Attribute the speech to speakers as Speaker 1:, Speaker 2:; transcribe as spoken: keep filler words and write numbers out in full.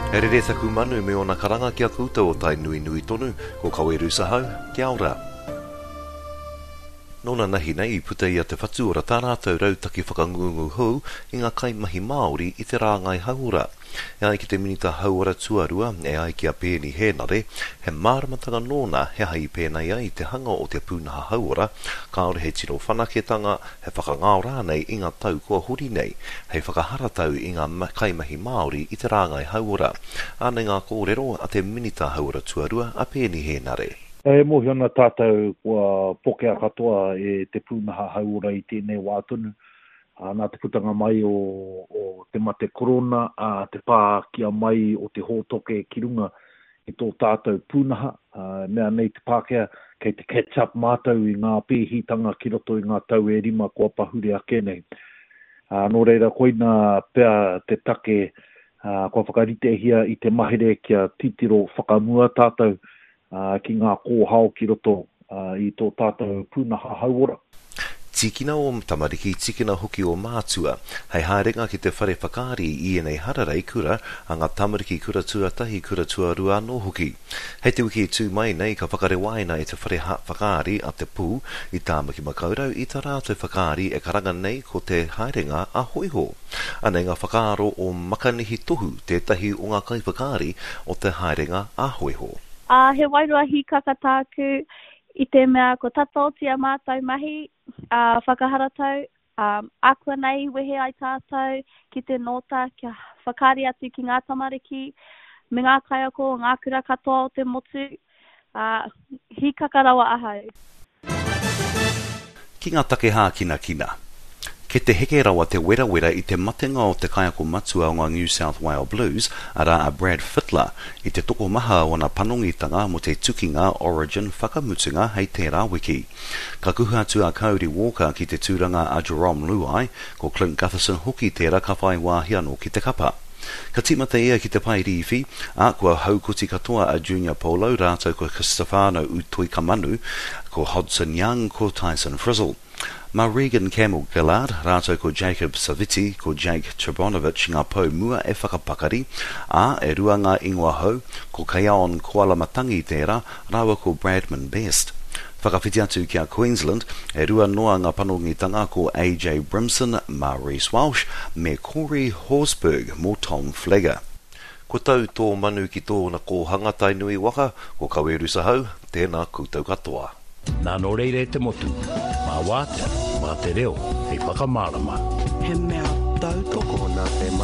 Speaker 1: E rere taku manu me ona karanga kia koutou o tai nui nui tonu, ko kaweru sahau, kia ora. Nona nahi nei I puta ia te whatu ora tā rātou rautaki whakangungu hou I ngā kaimahi Māori I te rāngai hauora. E ai ki te minita hauora tuarua, e ai ki a pēni hēnare, he māramatanga nōna he hai pēnei ai te hanga o te pūnaha hauora, ka ore he tiro whanaketanga, he whakangāora nei I ngā tau kua huri nei, hei whakaharatau I ngā kaimahi Māori I te rāngai hauora. Ane ngā kōrero a te minita hauora tuarua a pēni hēnare.
Speaker 2: E mohi ana tātou kua pokea katoa e te pūnaha hauora I tēnei wātunu. Uh, nā te putanga mai o, o te mate korona, uh, te pā kia mai o te hōtoke ki runga I tō tātou pūnaha. Uh, mea nei te Pākehā, kei te catch up mātou I ngā pēhitanga ki roto I ngā tau e rima kua pahuri a kēnei. Uh, nō reira koina pēr te take uh, kua whakarite hia I te mahere kia titiro whakamua tātou uh, ki ngā kōhao ki roto uh, I tō tātou pūnaha hauora.
Speaker 1: Tikina o tamariki, tikina hoki o mātua, hei haerenga ki te whare whakaari I enei hararei kura, a ngā tamariki kura tuatahi kura tuarua no hoki. Hei te wiki tū mai nei ka whakare waina e te whare whakaari a te pū, I tāmaki makaurau I tā rātou whakaari e karanga nei ko te haerenga a hoiho. Anei ngā whakaaro o makanihi tohu, tētahi o ngā kai whakaari o te haerenga a hoiho.
Speaker 3: Uh, he wairua hi kakatāku, I te mea ko tatau tia mātou mahi, uh, whakaharatau, um, akua nei wehe ai tātou, ki te nota, kia whakari atu ki ngā tamariki, me ngā kaiako, ngā kura katoa o te motu, uh, hi kakarawa ahau.
Speaker 1: Ki ngā takeha kina kina. Ke te heke rawa te wera wera I te matenga o te kaiako matua o ngā New South Wales Blues, ara a Brad Fittler, I te toko maha o ngā panongitanga mo te tukinga Origin whakamutunga hei tērā wiki. Ka kuha atu a Cody Walker ki te tūranga a Jerome Luai, ko Clint Gutherson hoki tērā ka whai wāhi anō ki te kapa. Ka timata ia ki te pairiwhi, a kua haukuti katoa a Junior Polo, rātou ko Stefano Utoi Kamanu, ko Hodson Young, ko Tyson Frizzle. Ma Regan Camel Gillard, rātou ko Jacob Saviti, ko Jake Trebonovich ngā pau mua e whakapakari, a e rua ngā ingoa hau, ko Kayaon Kuala Matangi tērā, rawa ko Bradman Best. Whakawhiti atu kia Queensland, e rua noa ngā panongitanga ko A J Brimson, Maurice Walsh, me Corey Horsburgh mō Tom Flegger. Ko tau tō manu ki tōna ko hangatai nui waka, ko kaweru sahau, tēnā koutou katoa.
Speaker 4: Nā no reire te motu, mā wātea, mā te reo, hei whakamārama.
Speaker 5: He mea tau toko nā te